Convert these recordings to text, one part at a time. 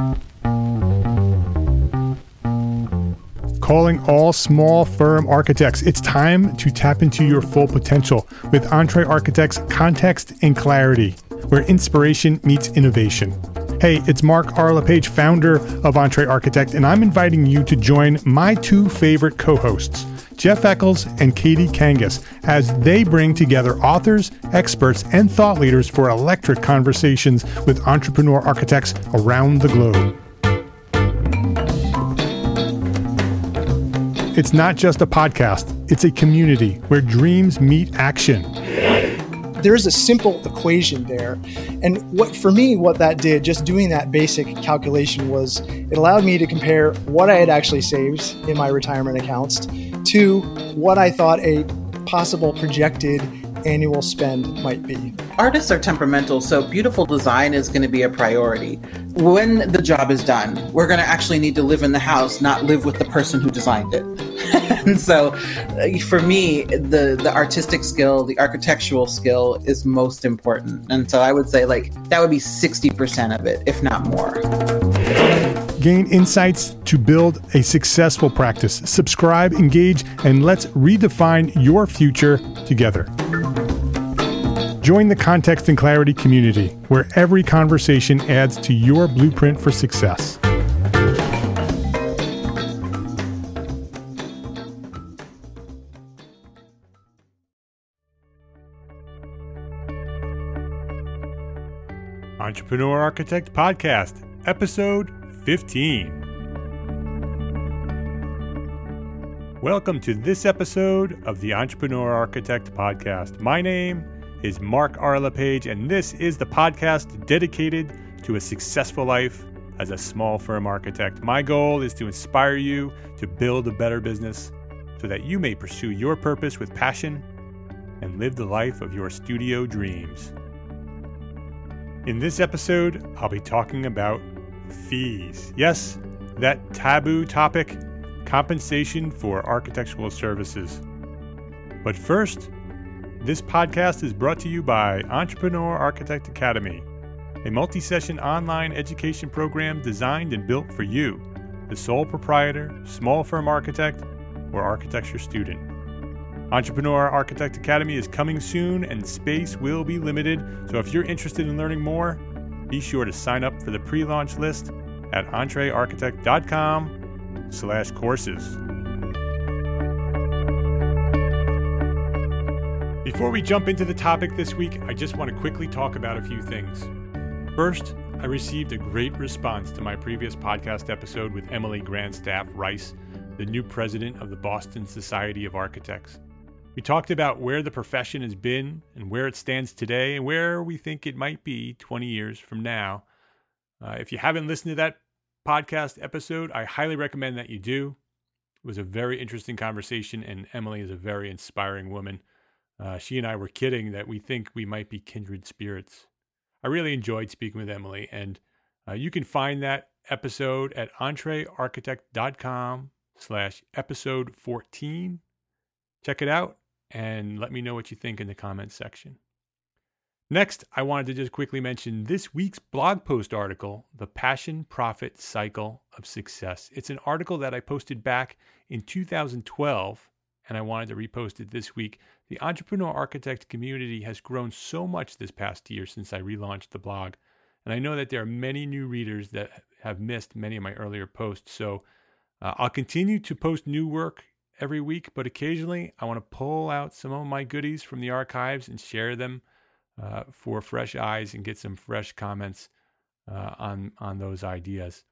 Calling all small firm architects. It's time to tap into your full potential with Entre Architects Context and Clarity, where inspiration meets innovation. Hey, it's Mark R. LePage, founder of Entre Architect, and I'm inviting you to join my two favorite co-hosts, Jeff Eccles and Katie Kangas, as they bring together authors, experts, and thought leaders for electric conversations with entrepreneur architects around the globe. It's not just a podcast, it's a community where dreams meet action. There's a simple equation there. And what that did, just doing that basic calculation, was it allowed me to compare what I had actually saved in my retirement accounts to what I thought a possible projected annual spend might be. Artists are temperamental, so beautiful design is going to be a priority. When the job is done, we're going to actually need to live in the house, not live with the person who designed it. And so for me, the artistic skill, the architectural skill is most important. And so I would say that would be 60% of it, if not more. Gain insights to build a successful practice. Subscribe, engage, and let's redefine your future together. Join the Context and Clarity community, where every conversation adds to your blueprint for success. Entrepreneur Architect Podcast, Episode 15. Welcome to this episode of the Entrepreneur Architect Podcast. My name is Mark R. LePage, and this is the podcast dedicated to a successful life as a small firm architect. My goal is to inspire you to build a better business so that you may pursue your purpose with passion and live the life of your studio dreams. In this episode, I'll be talking about fees. Yes, that taboo topic, compensation for architectural services. But first, this podcast is brought to you by Entrepreneur Architect Academy, a multi-session online education program designed and built for you, the sole proprietor, small firm architect, or architecture student. Entrepreneur Architect Academy is coming soon and space will be limited, so if you're interested in learning more, be sure to sign up for the pre-launch list at entrearchitect.com/courses. Before we jump into the topic this week, I just want to quickly talk about a few things. First, I received a great response to my previous podcast episode with Emily Grandstaff Rice, the new president of the Boston Society of Architects. We talked about where the profession has been and where it stands today and where we think it might be 20 years from now. If you haven't listened to that podcast episode, I highly recommend that you do. It was a very interesting conversation, and Emily is a very inspiring woman. She and I were kidding that we think we might be kindred spirits. I really enjoyed speaking with Emily, and you can find that episode at entrearchitect.com/episode 14. Check it out and let me know what you think in the comments section. Next, I wanted to just quickly mention this week's blog post article, The Passion Profit Cycle of Success. It's an article that I posted back in 2012, and I wanted to repost it this week. The Entrepreneur Architect community has grown so much this past year since I relaunched the blog, and I know that there are many new readers that have missed many of my earlier posts, so I'll continue to post new work every week, but occasionally I want to pull out some of my goodies from the archives and share them for fresh eyes and get some fresh comments on those ideas.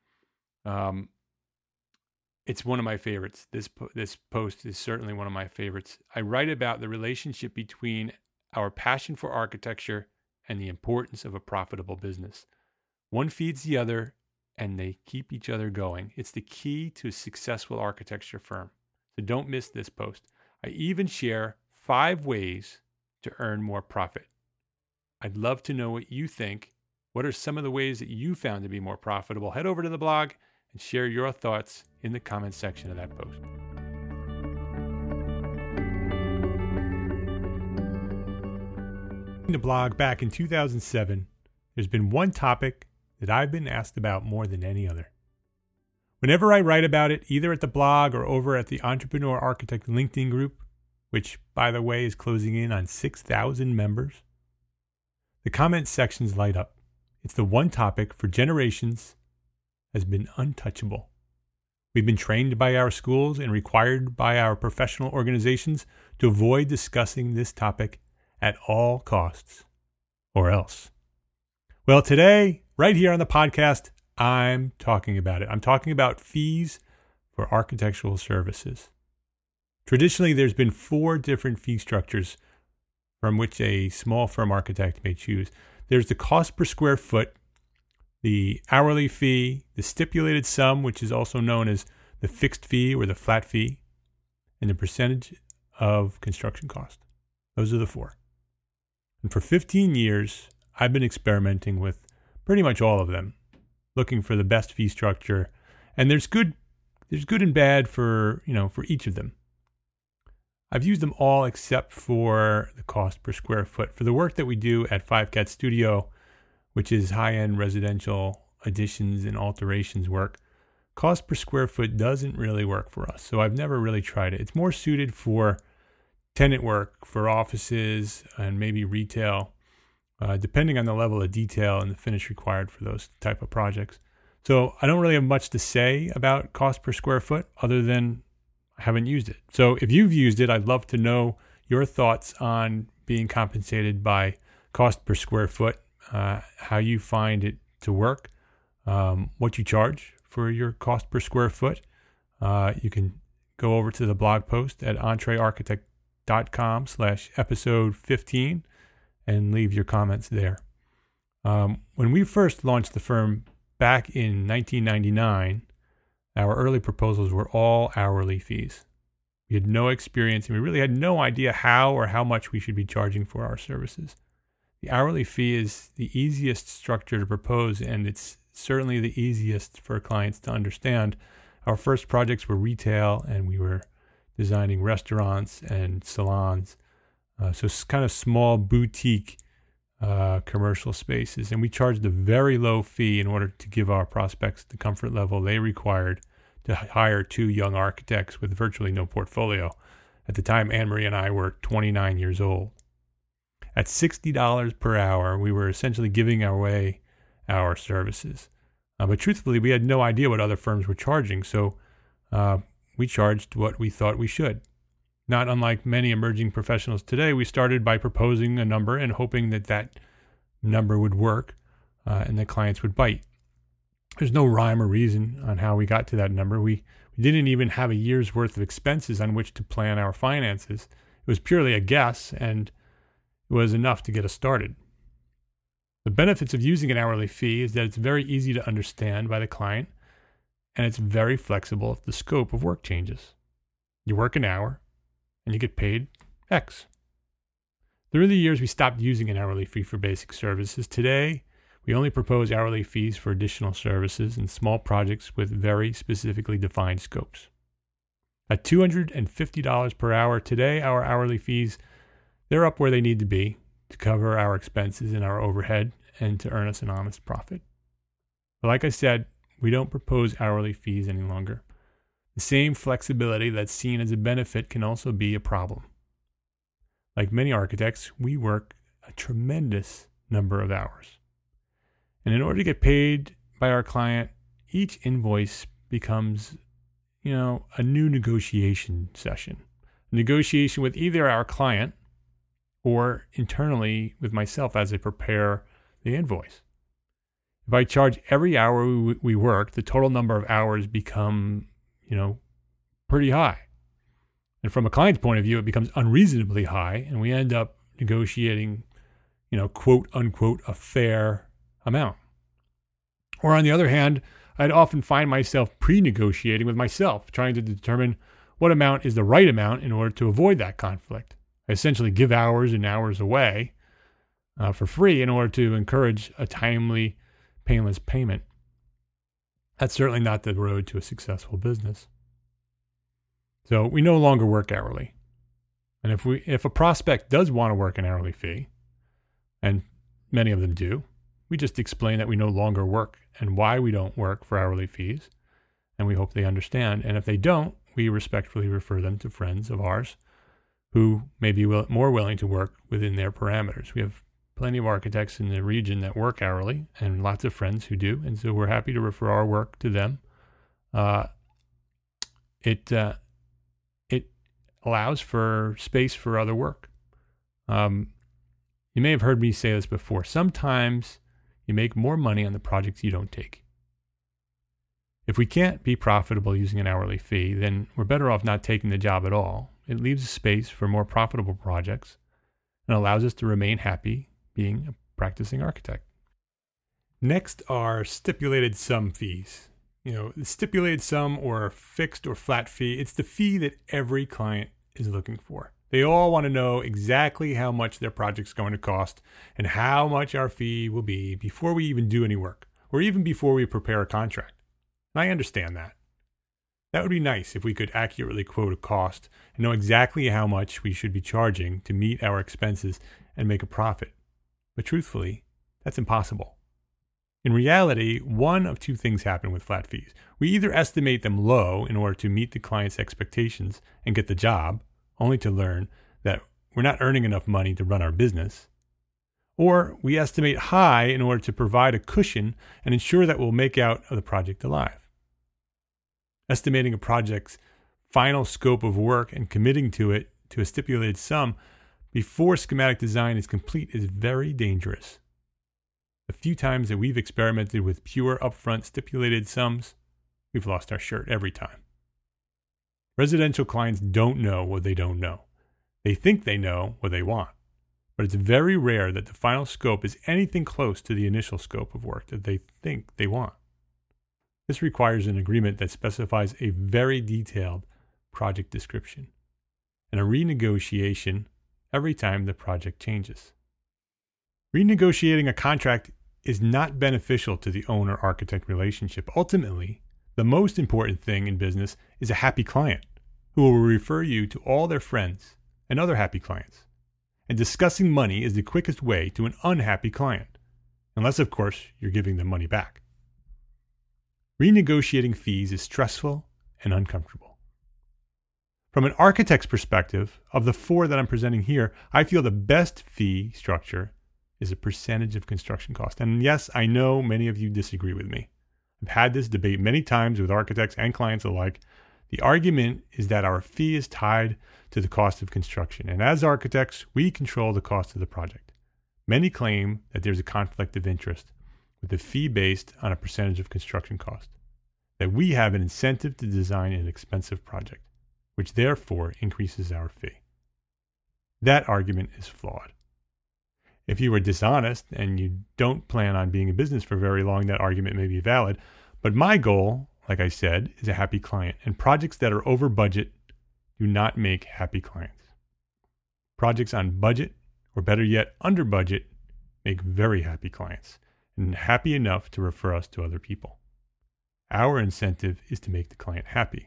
It's one of my favorites. This post is certainly one of my favorites. I write about the relationship between our passion for architecture and the importance of a profitable business. One feeds the other, and they keep each other going. It's the key to a successful architecture firm. So don't miss this post. I even share 5 ways to earn more profit. I'd love to know what you think. What are some of the ways that you found to be more profitable? Head over to the blog and share your thoughts in the comments section of that post. In the blog back in 2007, there's been one topic that I've been asked about more than any other. Whenever I write about it, either at the blog or over at the Entrepreneur Architect LinkedIn group, which, by the way, is closing in on 6,000 members, the comment sections light up. It's the one topic for generations has been untouchable. We've been trained by our schools and required by our professional organizations to avoid discussing this topic at all costs, or else. Well, today, right here on the podcast, I'm talking about it. I'm talking about fees for architectural services. Traditionally, there's been 4 different fee structures from which a small firm architect may choose. There's the cost per square foot, the hourly fee, the stipulated sum, which is also known as the fixed fee or the flat fee, and the percentage of construction cost. Those are the 4. And for 15 years, I've been experimenting with pretty much all of them, looking for the best fee structure. And there's good and bad for each of them. I've used them all except for the cost per square foot. For the work that we do at 5Cat Studio, which is high-end residential additions and alterations work, cost per square foot doesn't really work for us. So I've never really tried it. It's more suited for tenant work, for offices, and maybe retail, depending on the level of detail and the finish required for those type of projects. So I don't really have much to say about cost per square foot other than I haven't used it. So if you've used it, I'd love to know your thoughts on being compensated by cost per square foot, how you find it to work, what you charge for your cost per square foot. You can go over to the blog post at entrearchitect.com/episode 15 and leave your comments there. When we first launched the firm back in 1999, our early proposals were all hourly fees. We had no experience and we really had no idea how or how much we should be charging for our services. The hourly fee is the easiest structure to propose, and it's certainly the easiest for clients to understand. Our first projects were retail, and we were designing restaurants and salons. So it's kind of small boutique commercial spaces. And we charged a very low fee in order to give our prospects the comfort level they required to hire 2 young architects with virtually no portfolio. At the time, Anne-Marie and I were 29 years old. At $60 per hour, we were essentially giving away our services. But truthfully, we had no idea what other firms were charging, so we charged what we thought we should. Not unlike many emerging professionals today, we started by proposing a number and hoping that that number would work and that clients would bite. There's no rhyme or reason on how we got to that number. We didn't even have a year's worth of expenses on which to plan our finances. It was purely a guess, and it was enough to get us started. The benefits of using an hourly fee is that it's very easy to understand by the client, and it's very flexible if the scope of work changes. You work an hour, and you get paid X. Through the years, we stopped using an hourly fee for basic services. Today, we only propose hourly fees for additional services and small projects with very specifically defined scopes. At $250 per hour today, our hourly fees, they're up where they need to be to cover our expenses and our overhead and to earn us an honest profit. But like I said, we don't propose hourly fees any longer. The same flexibility that's seen as a benefit can also be a problem. Like many architects, we work a tremendous number of hours. And in order to get paid by our client, each invoice becomes, a new negotiation session. A negotiation with either our client or internally with myself as I prepare the invoice. If I charge every hour we work, the total number of hours become, pretty high. And from a client's point of view, it becomes unreasonably high, and we end up negotiating, quote unquote, a fair amount. Or on the other hand, I'd often find myself pre-negotiating with myself, trying to determine what amount is the right amount in order to avoid that conflict. I essentially give hours and hours away for free in order to encourage a timely, painless payment. That's certainly not the road to a successful business. So we no longer work hourly. And if a prospect does want to work an hourly fee, and many of them do, We just explain that we no longer work and why we don't work for hourly fees, and we hope they understand. And if they don't, we respectfully refer them to friends of ours who may be more willing to work within their parameters. We have plenty of architects in the region that work hourly and lots of friends who do, and so we're happy to refer our work to them. It allows for space for other work. You may have heard me say this before. Sometimes you make more money on the projects you don't take. If we can't be profitable using an hourly fee, then we're better off not taking the job at all. It leaves space for more profitable projects and allows us to remain happy being a practicing architect. Next are stipulated sum fees. The stipulated sum or fixed or flat fee, it's the fee that every client is looking for. They all want to know exactly how much their project's going to cost and how much our fee will be before we even do any work, or even before we prepare a contract. And I understand that. That would be nice if we could accurately quote a cost and know exactly how much we should be charging to meet our expenses and make a profit. But truthfully, that's impossible. In reality, one of two things happen with flat fees. We either estimate them low in order to meet the client's expectations and get the job, only to learn that we're not earning enough money to run our business, or we estimate high in order to provide a cushion and ensure that we'll make out of the project alive. Estimating a project's final scope of work and committing to it to a stipulated sum before schematic design is complete is very dangerous. The few times that we've experimented with pure upfront stipulated sums, we've lost our shirt every time. Residential clients don't know what they don't know. They think they know what they want, but it's very rare that the final scope is anything close to the initial scope of work that they think they want. This requires an agreement that specifies a very detailed project description and a renegotiation every time the project changes. Renegotiating a contract is not beneficial to the owner-architect relationship. Ultimately, the most important thing in business is a happy client who will refer you to all their friends and other happy clients. And discussing money is the quickest way to an unhappy client, unless, of course, you're giving them money back. Renegotiating fees is stressful and uncomfortable. From an architect's perspective, of the four that I'm presenting here, I feel the best fee structure is a percentage of construction cost. And yes, I know many of you disagree with me. I've had this debate many times with architects and clients alike. The argument is that our fee is tied to the cost of construction, and as architects, we control the cost of the project. Many claim that there's a conflict of interest with a fee based on a percentage of construction cost, that we have an incentive to design an expensive project, which therefore increases our fee. That argument is flawed. If you are dishonest and you don't plan on being in business for very long, that argument may be valid. But my goal, like I said, is a happy client, and projects that are over budget do not make happy clients. Projects on budget, or better yet, under budget, make very happy clients, and happy enough to refer us to other people. Our incentive is to make the client happy.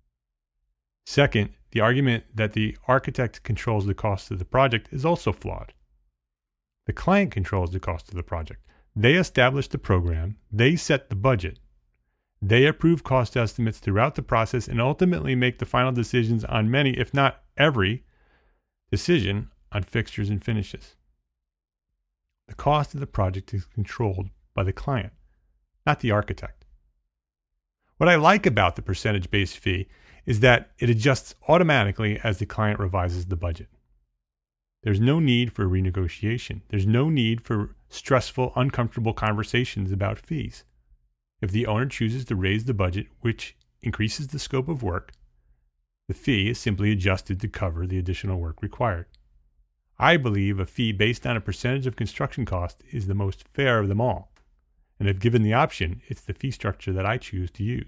Second, the argument that the architect controls the cost of the project is also flawed. The client controls the cost of the project. They establish the program, they set the budget, they approve cost estimates throughout the process, and ultimately make the final decisions on many, if not every, decision on fixtures and finishes. The cost of the project is controlled by the client, not the architect. What I like about the percentage-based fee is that it adjusts automatically as the client revises the budget. There's no need for renegotiation. There's no need for stressful, uncomfortable conversations about fees. If the owner chooses to raise the budget, which increases the scope of work, the fee is simply adjusted to cover the additional work required. I believe a fee based on a percentage of construction cost is the most fair of them all. And if given the option, it's the fee structure that I choose to use.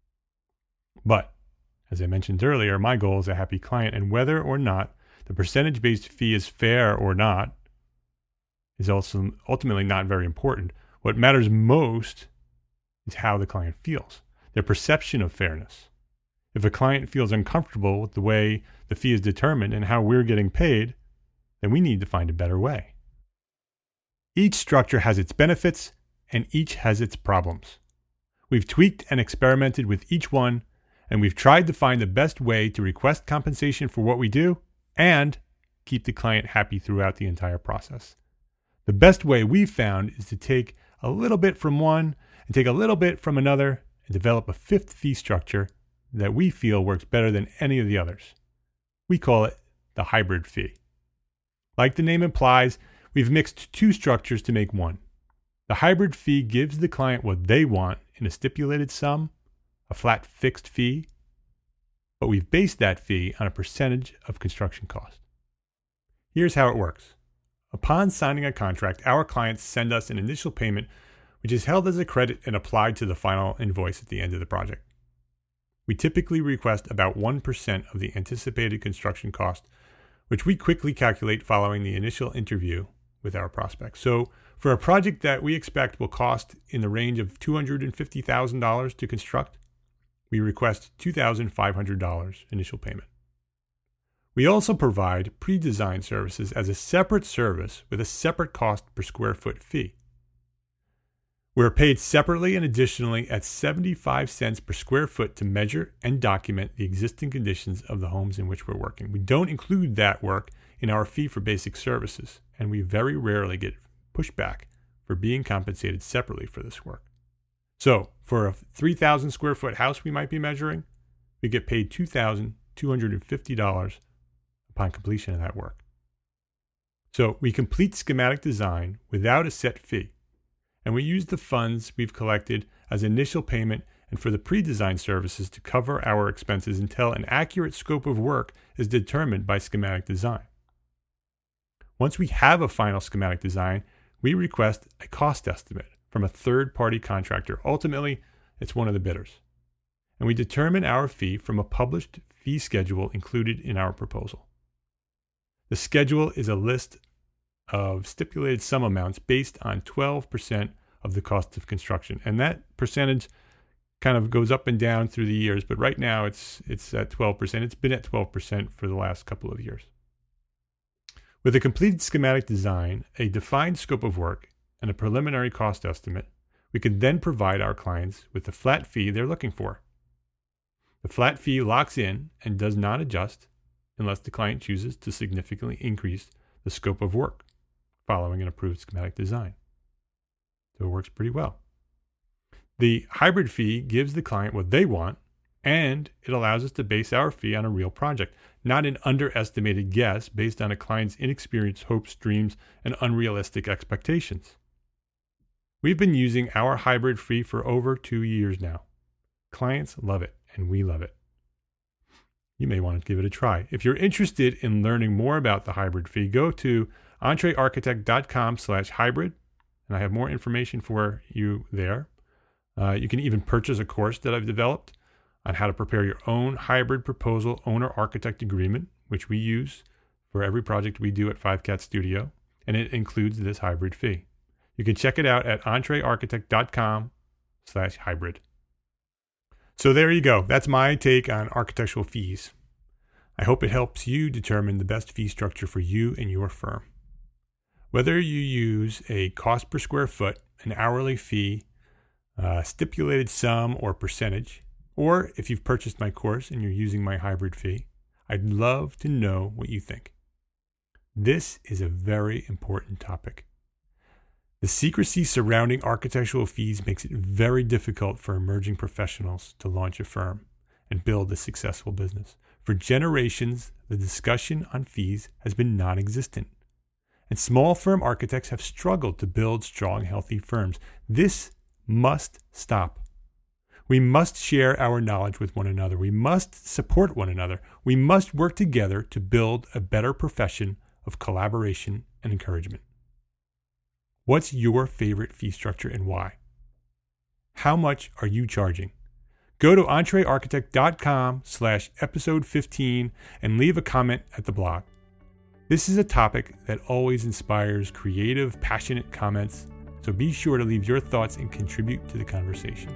But, as I mentioned earlier, my goal is a happy client, and whether or not the percentage-based fee is fair or not is also ultimately not very important. What matters most is how the client feels, their perception of fairness. If a client feels uncomfortable with the way the fee is determined and how we're getting paid, then we need to find a better way. Each structure has its benefits, and each has its problems. We've tweaked and experimented with each one, and we've tried to find the best way to request compensation for what we do and keep the client happy throughout the entire process. The best way we've found is to take a little bit from one and take a little bit from another and develop a fifth fee structure that we feel works better than any of the others. We call it the hybrid fee. Like the name implies, we've mixed two structures to make one. The hybrid fee gives the client what they want in a stipulated sum, a flat fixed fee, but we've based that fee on a percentage of construction cost. Here's how it works. Upon signing a contract, our clients send us an initial payment, which is held as a credit and applied to the final invoice at the end of the project. We typically request about 1% of the anticipated construction cost, which we quickly calculate following the initial interview with our prospect. So for a project that we expect will cost in the range of $250,000 to construct, we request $2,500 initial payment. We also provide pre-design services as a separate service with a separate cost per square foot fee. We're paid separately and additionally at 75 cents per square foot to measure and document the existing conditions of the homes in which we're working. We don't include that work in our fee for basic services, and we very rarely get pushback for being compensated separately for this work. So, for a 3,000 square foot house we might be measuring, we get paid $2,250 upon completion of that work. So, we complete schematic design without a set fee, and we use the funds we've collected as initial payment and for the pre-design services to cover our expenses until an accurate scope of work is determined by schematic design. Once we have a final schematic design, we request a cost estimate from a third-party contractor. Ultimately, it's one of the bidders. And we determine our fee from a published fee schedule included in our proposal. The schedule is a list of stipulated sum amounts based on 12% of the cost of construction. And that percentage kind of goes up and down through the years, but right now it's at 12%. It's been at 12% for the last couple of years. With a completed schematic design, a defined scope of work, and a preliminary cost estimate, we can then provide our clients with the flat fee they're looking for. The flat fee locks in and does not adjust unless the client chooses to significantly increase the scope of work following an approved schematic design. So it works pretty well. The hybrid fee gives the client what they want, and it allows us to base our fee on a real project, not an underestimated guess based on a client's inexperienced hopes, dreams, and unrealistic expectations. We've been using our hybrid fee for over 2 years now. Clients love it, and we love it. You may want to give it a try. If you're interested in learning more about the hybrid fee, go to entrearchitect.com/hybrid, and I have more information for you there. You can even purchase a course that I've developed on how to prepare your own hybrid proposal owner-architect agreement, which we use for every project we do at 5Cat Studio, and it includes this hybrid fee. You can check it out at entrearchitect.com/hybrid. So there you go. That's my take on architectural fees. I hope it helps you determine the best fee structure for you and your firm. Whether you use a cost per square foot, an hourly fee, stipulated sum or percentage, or if you've purchased my course and you're using my hybrid fee, I'd love to know what you think. This is a very important topic. The secrecy surrounding architectural fees makes it very difficult for emerging professionals to launch a firm and build a successful business. For generations, the discussion on fees has been non-existent, and small firm architects have struggled to build strong, healthy firms. This must stop. We must share our knowledge with one another. We must support one another. We must work together to build a better profession of collaboration and encouragement. What's your favorite fee structure and why? How much are you charging? Go to entrearchitect.com/episode 15 and leave a comment at the blog. This is a topic that always inspires creative, passionate comments, so be sure to leave your thoughts and contribute to the conversation.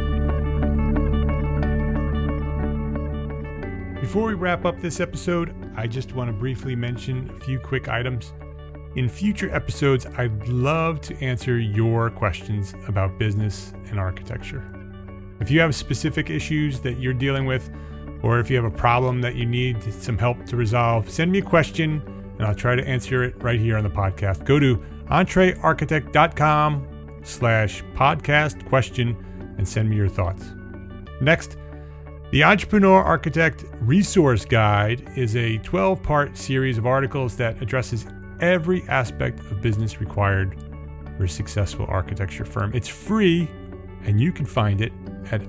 Before we wrap up this episode, I just want to briefly mention a few quick items. In future episodes, I'd love to answer your questions about business and architecture. If you have specific issues that you're dealing with, or if you have a problem that you need some help to resolve, send me a question and I'll try to answer it right here on the podcast. Go to entrearchitect.com/podcast question and send me your thoughts. Next, the Entrepreneur Architect Resource Guide is a 12-part series of articles that addresses every aspect of business required for a successful architecture firm. It's free, and you can find it at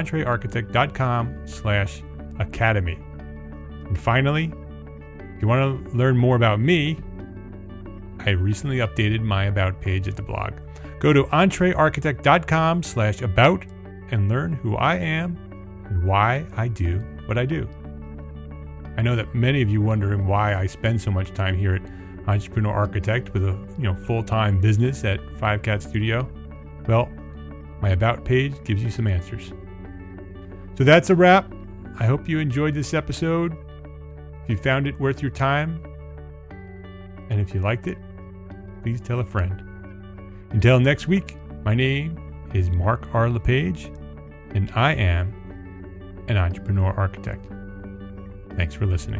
entrearchitect.com/academy. And finally, if you want to learn more about me, I recently updated my About page at the blog. Go to entrearchitect.com/about and learn who I am and why I do what I do. I know that many of you wondering why I spend so much time here at Entrepreneur Architect with a full-time business at 5Cat Studio. Well, my About page gives you some answers. So that's a wrap. I hope you enjoyed this episode. If you found it worth your time, and if you liked it, please tell a friend. Until next week, my name is Mark R. LePage, and I am an Entrepreneur Architect. Thanks for listening.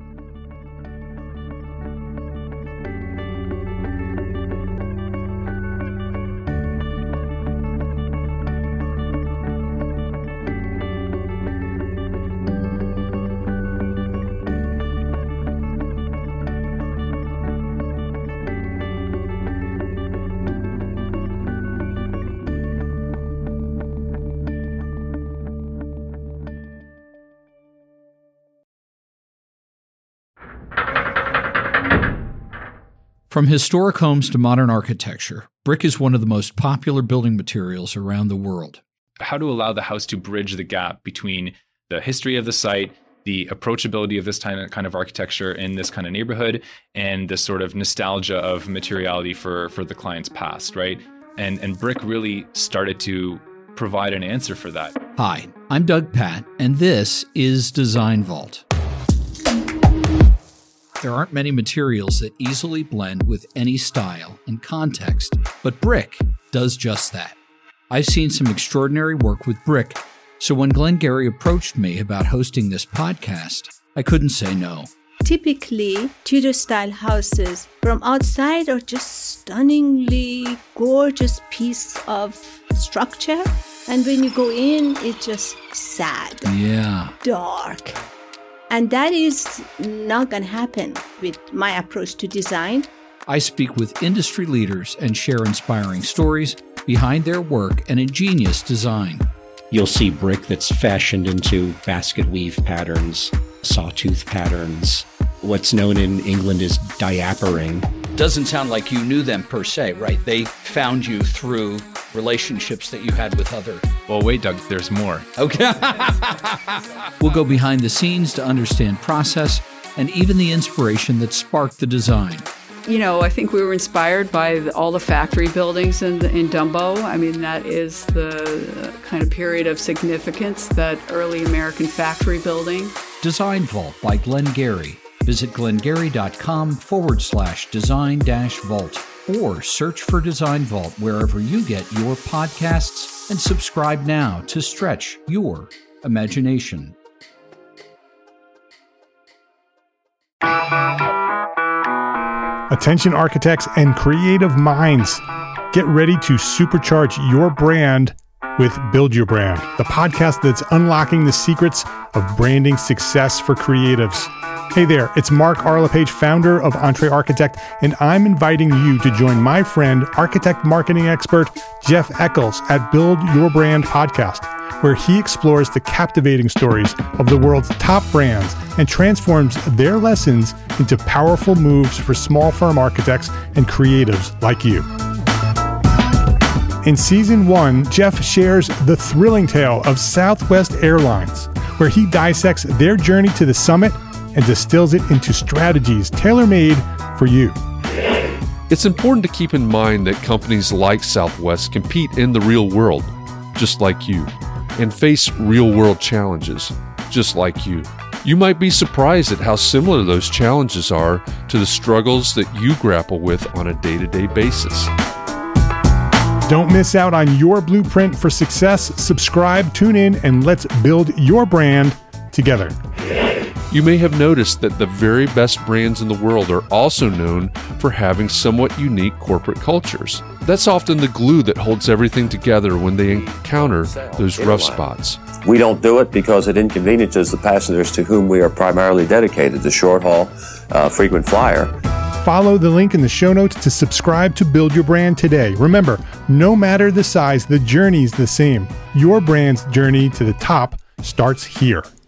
From historic homes to modern architecture, brick is one of the most popular building materials around the world. How to allow the house to bridge the gap between the history of the site, the approachability of this kind of architecture in this kind of neighborhood, and the sort of nostalgia of materiality for the client's past, right? And brick really started to provide an answer for that. Hi, I'm Doug Patt, and this is Design Vault. There aren't many materials that easily blend with any style and context, but brick does just that. I've seen some extraordinary work with brick, so when Glenn Gary approached me about hosting this podcast, I couldn't say no. Typically, Tudor-style houses from outside are just stunningly gorgeous piece of structure, and when you go in, it's just sad, dark. And that is not going to happen with my approach to design. I speak with industry leaders and share inspiring stories behind their work and ingenious design. You'll see brick that's fashioned into basket weave patterns, sawtooth patterns. What's known in England as diapering. Doesn't sound like you knew them per se, right? They found you through relationships that you had with other... Well, wait, Doug, there's more. Okay. We'll go behind the scenes to understand process and even the inspiration that sparked the design. I think we were inspired by all the factory buildings in Dumbo. I mean, that is the kind of period of significance, that early American factory building. Design Vault by Glenn Gary. Visit glengary.com/design-vault or search for Design Vault wherever you get your podcasts and subscribe now to stretch your imagination. Attention architects and creative minds, get ready to supercharge your brand with Build Your Brand, the podcast that's unlocking the secrets of branding success for creatives. Hey there, it's Mark R. LePage, founder of Entre Architect, and I'm inviting you to join my friend, architect marketing expert Jeff Eccles at Build Your Brand podcast, where he explores the captivating stories of the world's top brands and transforms their lessons into powerful moves for small firm architects and creatives like you. In Season 1, Jeff shares the thrilling tale of Southwest Airlines, where he dissects their journey to the summit and distills it into strategies tailor-made for you. It's important to keep in mind that companies like Southwest compete in the real world, just like you, and face real-world challenges, just like you. You might be surprised at how similar those challenges are to the struggles that you grapple with on a day-to-day basis. Don't miss out on your blueprint for success. Subscribe, tune in, and let's build your brand together. You may have noticed that the very best brands in the world are also known for having somewhat unique corporate cultures. That's often the glue that holds everything together when they encounter those rough spots. We don't do it because it inconveniences the passengers to whom we are primarily dedicated, the short haul, frequent flyer. Follow the link in the show notes to subscribe to Build Your Brand today. Remember, no matter the size, the journey's the same. Your brand's journey to the top starts here.